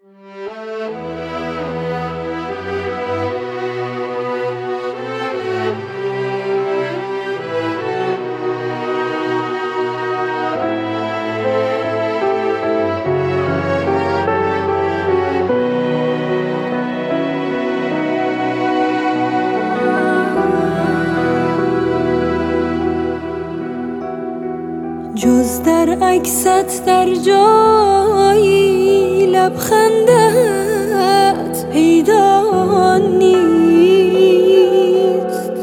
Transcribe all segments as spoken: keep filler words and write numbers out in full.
جز در عکست در جایی لبخندت پیدا نیست،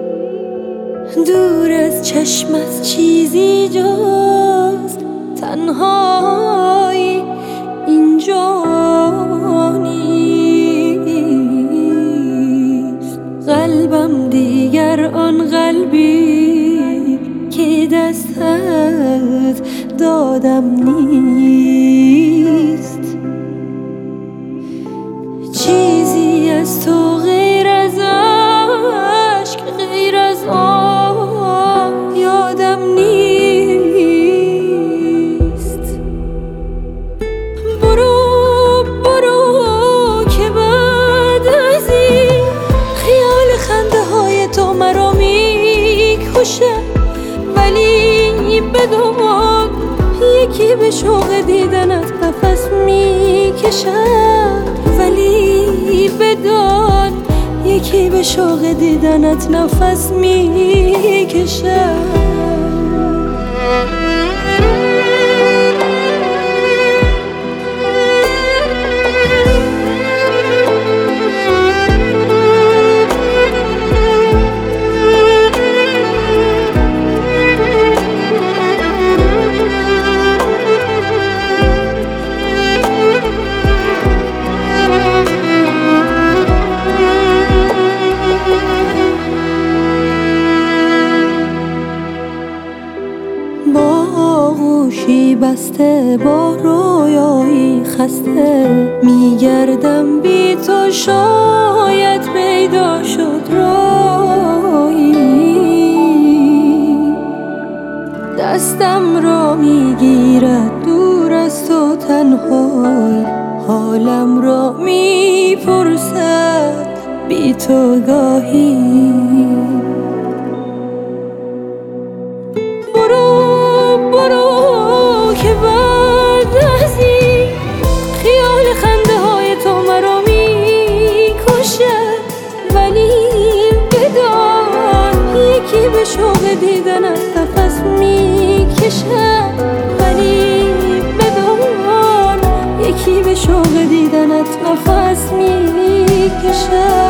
دور از چشمت چیزی جز تنهایی اینجا نیست. قلبم دیگر آن قلبی که دستت دادم نیست، چیزی از تو غیر از عشق، غیر از آن یادم نیست. برو برو که بعد از این خیال خنده های تو مرا میکشه، ولی بدون یکی به شوق دیدنت نفس میکشم، ولی بدون یکی به شوق دیدنت نفس میکشم. گوشی بسته با رویایی خسته میگردم بی تو، شاید پیدا شد رایی. دستم را میگیرد دور از تو تنهایی، حالم را میپرسد بی تو گاهی. به شوق دیدنت نفس میکشم، ولی بدون یکی به شوق دیدنت نفس میکشم.